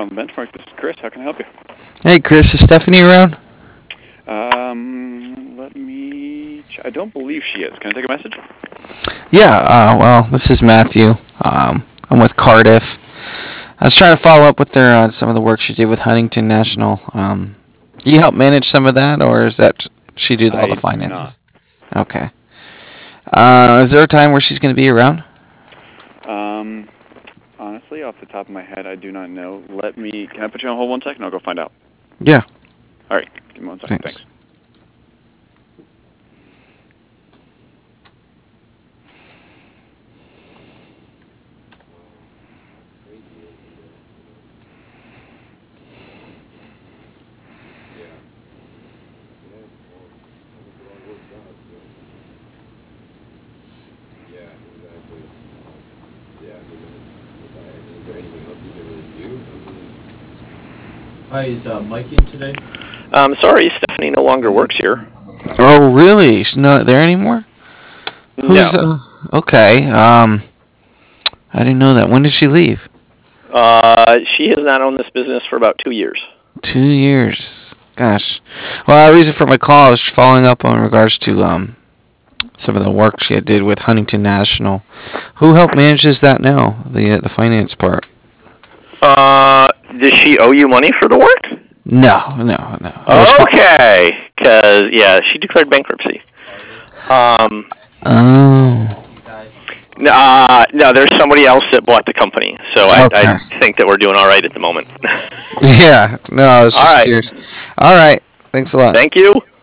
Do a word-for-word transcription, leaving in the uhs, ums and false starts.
on the benchmark. This is Chris. How can I help you? Hey, Chris, is Stephanie around? Um, let me... Ch- I don't believe she is. Can I take a message? Yeah, uh, well, this is Matthew. Um, I'm with Cardiff. I was trying to follow up with her on some of the work she did with Huntington National. Um, do you help manage some of that, or is that she do all I the do finances? not. Okay. Uh, is there a time where she's going to be around? Um, honestly, off the top of my head, I do not know. Let me... Can I put you on hold one second? I'll go find out. Yeah. All right. Give me one second. Thanks. Thanks. Hi, is uh, Mike in today? Um, sorry, Stephanie no longer works here. Oh, really? She's not there anymore? Who's, No. uh, okay, um, I didn't know that. When did she leave? Uh, she has not owned this business for about two years. Two years. Gosh. Well, the reason for my call is following up on regards to, um, some of the work she did with Huntington National. Who help manages that now, the uh, the finance part? Uh, does she owe you money for the work? No, no, no. I was fo- Okay, because, yeah, she declared bankruptcy. Um, Oh. uh, no, there's somebody else that bought the company, so I, Okay. I think that we're doing all right at the moment. Yeah, no, I was All just right. curious. All right, thanks a lot. Thank you.